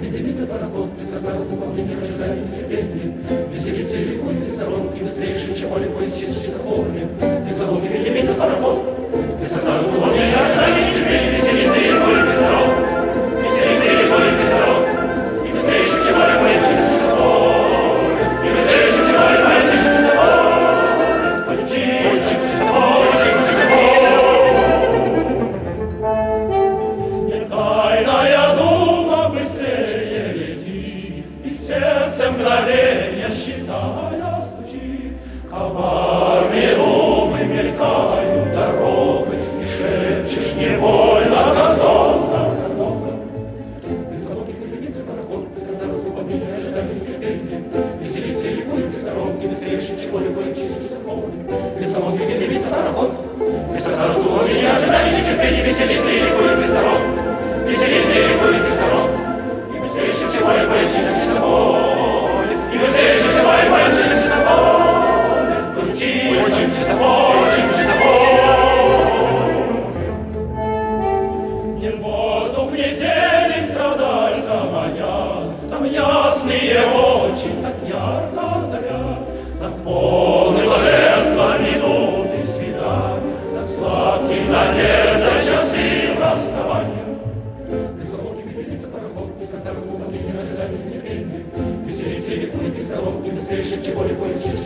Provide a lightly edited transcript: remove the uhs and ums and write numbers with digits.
дымится пароход, быстрота размыпления, ожидая нетерпения. Веселится и ликует из сторон, и быстрейший, чем поле поезд чистый помнит. Из залоги дымится пароход, быстрота размыпления, ожидая нетерпения. Веселится и ликует из сторон, веселится и ликует из сторон, и быстрейший, чем поле поезд чистый помнит. И быстрейший, чем поле поезд чистый помнит. Полетит чистый помнит. Мгновенья считая стучит, коварные умы мелькают дорогой, и шепчешь невольно, как долго. При залоге дымится пароход, быстрота разумления, ожидания нетерпения. Веселится и ликует из сторон, и быстрейший, чем поле поезд чистый помнит. При залоге дымится пароход, быстрота разумления, ожидания нетерпения. Веселится и ликует из сторон, веселится и ликует из сторон, и быстрейший, чем поле поезд чистый помнит. Не воздух, не зелень страдальца манят, там ясные очи так ярко горят, так полны блаженства минуты свидания, так сладки надежда часы расставания. При залоге дымится пароход, быстрота размыпления, ожидания нетерпения. Веселится и ликует из сторон, и быстрее, чем поле поезд чистый